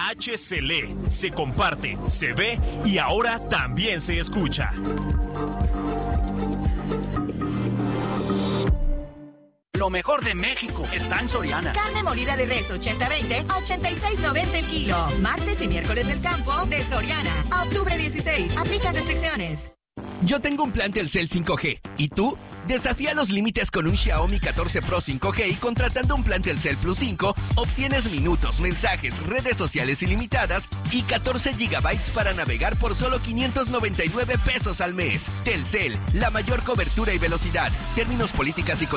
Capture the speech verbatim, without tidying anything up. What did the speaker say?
H se lee, se comparte, se ve y ahora también se escucha. Lo mejor de México está en Soriana. Carne molida de res ochenta veinte a ochenta y seis noventa el kilo. Martes y miércoles del campo de Soriana. A octubre dieciséis. Aplica restricciones. Yo tengo un plan Telcel cinco G. ¿Y tú? Desafía los límites con un Xiaomi catorce Pro cinco G y contratando un plan Telcel Plus cinco, obtienes minutos, mensajes, redes sociales ilimitadas y catorce gigabytes para navegar por solo quinientos noventa y nueve pesos al mes. Telcel, la mayor cobertura y velocidad. Términos, políticas y condiciones